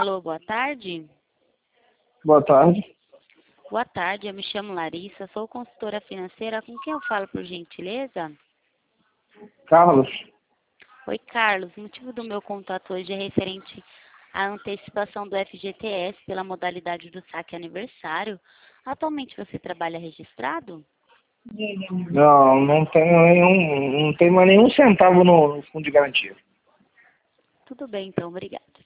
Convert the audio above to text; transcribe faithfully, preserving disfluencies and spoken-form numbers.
Alô, boa tarde. Boa tarde. Boa tarde, eu me chamo Larissa, sou consultora financeira. Com quem eu falo, por gentileza? Carlos. Oi, Carlos. O motivo do meu contato hoje é referente à antecipação do F G T S pela modalidade do saque aniversário. Atualmente você trabalha registrado? Não, não tenho nenhum, não tenho mais nenhum centavo no, no fundo de garantia. Tudo bem, então. Obrigada.